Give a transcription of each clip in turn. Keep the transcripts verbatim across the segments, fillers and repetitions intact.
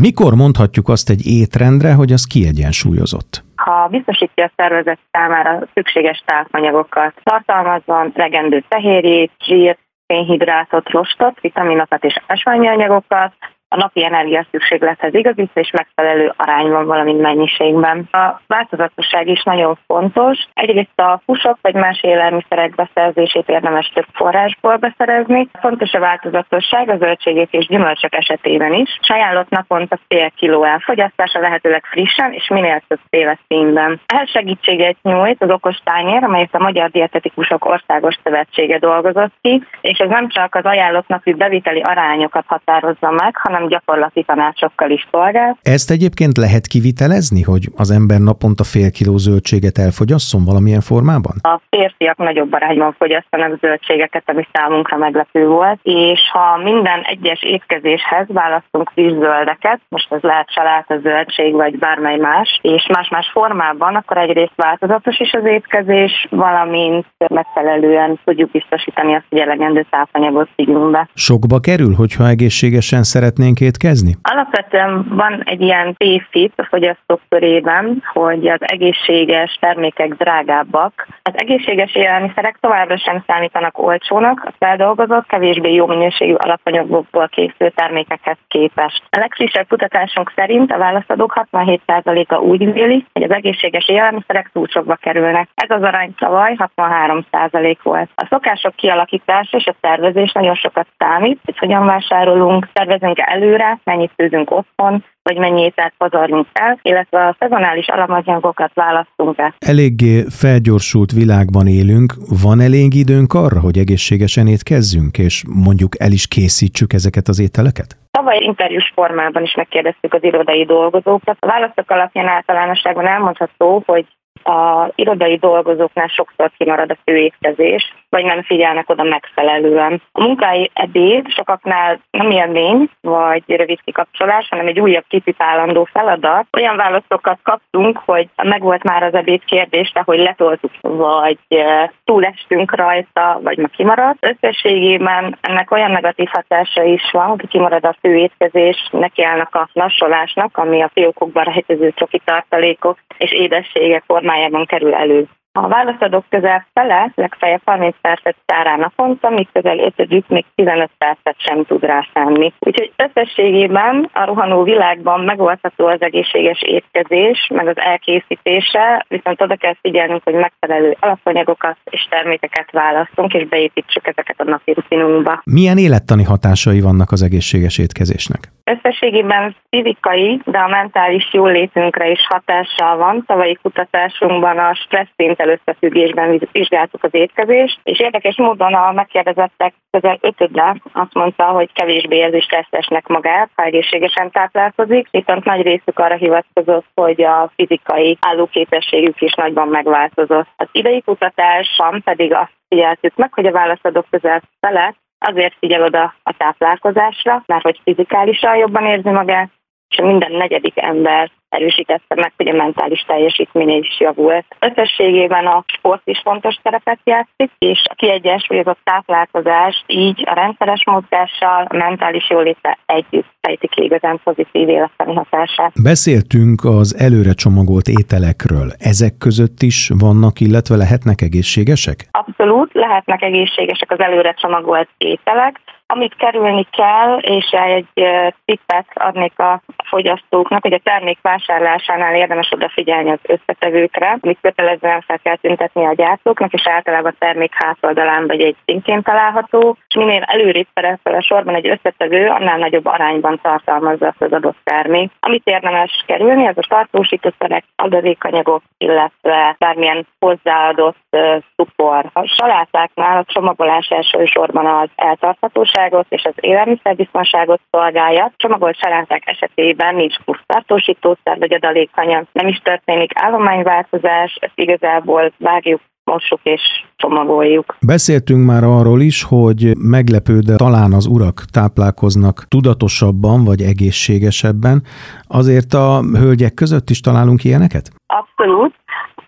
Mikor mondhatjuk azt egy étrendre, hogy az kiegyensúlyozott? Ha biztosítja a szervezet számára szükséges tápanyagokat, tartalmazzon elegendő fehérjét, zsírt, szénhidrátot, rostot, vitaminokat és ásványi anyagokat, a napi energia szükséglethez igazítva és megfelelő arányban, valamint mennyiségben. A változatosság is nagyon fontos. Egyrészt a húsok vagy más élelmiszerek beszerzését érdemes több forrásból beszerezni. Fontos a változatosság a zöldségek és gyümölcsök esetében is. És ajánlott naponta fél kiló elfogyasztása, lehetőleg frissen és minél többféle színben. Ehhez segítséget nyújt az okostányér, amelyet a Magyar Dietetikusok Országos Szövetsége dolgozott ki, és ez nem csak az ajánlott napi beviteli arányokat határozza meg, hanem gyakorlati tanácsokkal is szolgál. Ezt egyébként lehet kivitelezni, hogy az ember naponta fél kiló zöldséget elfogyasszon valamilyen formában? A férfiak nagyobb arányban fogyasztanak zöldségeket, ami számunkra meglepő volt, és ha minden egyes étkezéshez választunk friss zöldeket, most ez lehet saláta, zöldség vagy bármely más, és más-más formában, akkor egyrészt változatos is az étkezés, valamint megfelelően tudjuk biztosítani azt, hogy elegendő tápanyagot vigyünk be. Sokba kerül, hogyha egészségesen szeretnénk étkezni? Alapvetően van egy ilyen tévhit a fogyasztók körében, hogy az egészséges termékek drágábbak. Az egészséges élelmiszerek továbbra sem számítanak olcsónak, a feldolgozott, kevésbé jó minőségű alapanyagokból készült termékekhez képest. A legfrissebb kutatásunk szerint a válaszadók hatvanhét százaléka úgy véli, hogy az egészséges élelmiszerek túl sokba kerülnek. Ez az arány tavaly hatvanhárom százalék volt. A szokások kialakítása és a tervezés nagyon sokat számít, hogy hogyan vásárolunk, tervezünk előre, mennyit főzünk otthon, vagy mennyi ételt pazarlunk el, illetve a szezonális alapanyagokat választunk be. Eléggé felgyorsult világban élünk, van elég időnk arra, hogy egészségesen étkezzünk, és mondjuk el is készítsük ezeket az ételeket? Tavaly interjús formában is megkérdeztük az irodai dolgozókat. A válaszok alapján általánosságban elmondható, hogy az irodai dolgozóknál sokszor kimarad a főétkezés, vagy nem figyelnek oda megfelelően. A munkai ebéd sokaknál nem élmény, vagy rövid kikapcsolás, hanem egy újabb kipipálandó feladat. Olyan válaszokat kaptunk, hogy megvolt már az ebéd kérdése, hogy letoltuk, vagy túlestünk rajta, vagy ma kimaradt. Összességében ennek olyan negatív hatása is van, hogy kimarad a főétkezés, nekiállnak a lassolásnak, ami a fiókokban rejtező csoki tartalékok és édességek formájában kerül elő. A válaszadók közel fele, legfeljebb harminc percet jár rá naponta, míg közel ötödük még tizenöt percet sem tud rá szánni. Úgyhogy összességében a rohanó világban megoldható az egészséges étkezés, meg az elkészítése, viszont oda kell figyelnünk, hogy megfelelő alapanyagokat és termékeket választunk, és beépítsük ezeket a napi rutinunkba. Milyen élettani hatásai vannak az egészséges étkezésnek? Összességében fizikai, de a mentális jólétünkre is hatással van. Tavalyi kutatásunkban a stressz szinttel összefüggésben vizsgáltuk az étkezést, és érdekes módon a megkérdezettek közel ötöde azt mondta, hogy kevésbé érzi stresszesnek magát, ha egészségesen táplálkozik, viszont nagy részük arra hivatkozott, hogy a fizikai állóképességük is nagyban megváltozott. Az idei kutatásban pedig azt figyeltük meg, hogy a válaszadók közel fele azért figyel oda a táplálkozásra, mert hogy fizikálisan jobban érzi magát, és minden negyedik ember erősítette meg, hogy a mentális teljesítménye is javult. Összességében a sport is fontos szerepet játszik, és a kiegyensúlyozott táplálkozás így a rendszeres mozgással, a mentális jóléttel együtt fejti ki igazán pozitív élettani hatását. Beszéltünk az előre csomagolt ételekről. Ezek között is vannak, illetve lehetnek egészségesek? Abszolút, lehetnek egészségesek az előre csomagolt ételek. Amit kerülni kell, és egy tippet adnék a fogyasztóknak, hogy a termék vásárlásánál érdemes odafigyelni az összetevőkre, amit kötelezően fel kell tüntetni a gyártóknak, és általában a termék hátoldalán vagy egy címkén található, és minél előrébb szerepel a sorban egy összetevő, annál nagyobb arányban tartalmazza az adott termék. Amit érdemes kerülni, az a tartósítószerek, adalékanyagok, illetve bármilyen hozzáadott uh, cukor. A salátáknál a csomagolás elsősorban az eltarthatóság és az élelmiszerbiztonságot szolgálja. Csomagolt saláták esetében nincs plusz tartósítószer vagy adalékanyag, nem is történik állományváltozás, ezt igazából vágjuk, mossuk és csomagoljuk. Beszéltünk már arról is, hogy meglepő, de talán az urak táplálkoznak tudatosabban vagy egészségesebben. Azért a hölgyek között is találunk ilyeneket? Abszolút. A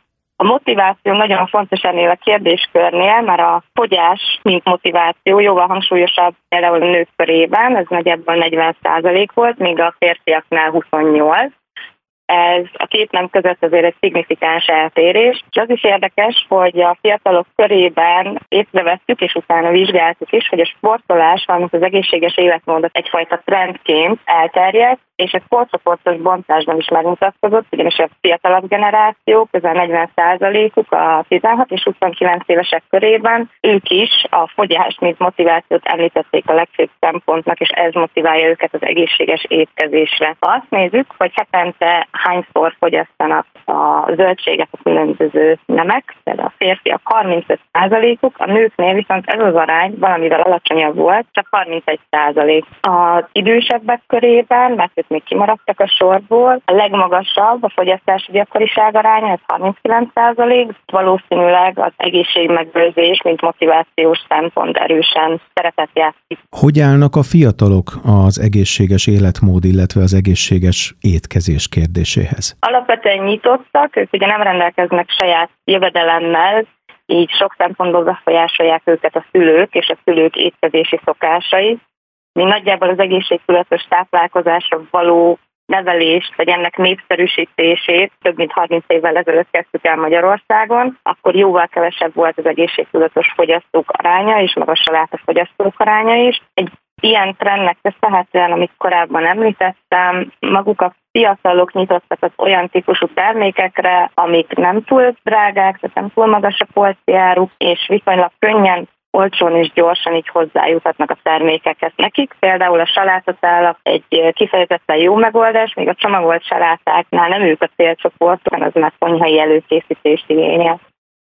motiváció nagyon fontos ennél a kérdéskörnél, mert a fogyás, mint motiváció, jóval hangsúlyosabb például a nők körében, ez nagyjából negyven százalék volt, míg a férfiaknál huszonnyolc. Ez a két nem között azért egy szignifikáns eltérés. És az is érdekes, hogy a fiatalok körében észrevettük, és utána vizsgáltuk is, hogy a sportolás, valamint az egészséges életmódot egyfajta trendként elterjedt, és ez sportcsoportos bontásban is megmutatkozott, ugyanis a fiatalabb generáció, közel negyven százalékuk a tizenhat és huszonkilenc évesek körében, ők is a fogyást, mint motivációt említették a legfőbb szempontnak, és ez motiválja őket az egészséges étkezésre. Ha azt nézzük, hogy hetente hányszor fogyasztanak a zöldséget a különböző nemek, például a férfiak harmincöt százalékuk, a nőknél viszont ez az arány valamivel alacsonyabb volt, csak harmincegy százalék. Az idősebbek körében, mert ők még kimaradtak a sorból, a legmagasabb a fogyasztási gyakoriság aránya, ez harminckilenc százalék, valószínűleg az egészségmegőrzés, mint motivációs szempont erősen szerepet játszik. Hogy állnak a fiatalok az egészséges életmód, illetve az egészséges étkezés kérdéséhez? Alapvetően nyitottak, ők ugye nem rendelkeznek saját jövedelemmel, így sok szempontból befolyásolják őket a szülők és a szülők étkezési szokásai. Mi nagyjából az egészségtudatos táplálkozásra való nevelést, vagy ennek népszerűsítését több mint harminc évvel ezelőtt kezdtük el Magyarországon, akkor jóval kevesebb volt az egészségtudatos fogyasztók aránya, és magasabb állt a fogyasztók aránya is. Egy ilyen trendnek köszönhetően, amit korábban említettem, maguk a fiatalok nyitottak az olyan típusú termékekre, amik nem túl drágák, tehát nem túl magas a polci áruk, és viszonylag könnyen, olcsón és gyorsan így hozzájuthatnak a termékekhez nekik. Például a salátaszálak egy kifejezetten jó megoldás, még a csomagolt salátáknál nem ők a célcsoport, hanem az már konyhai előkészítést igényel.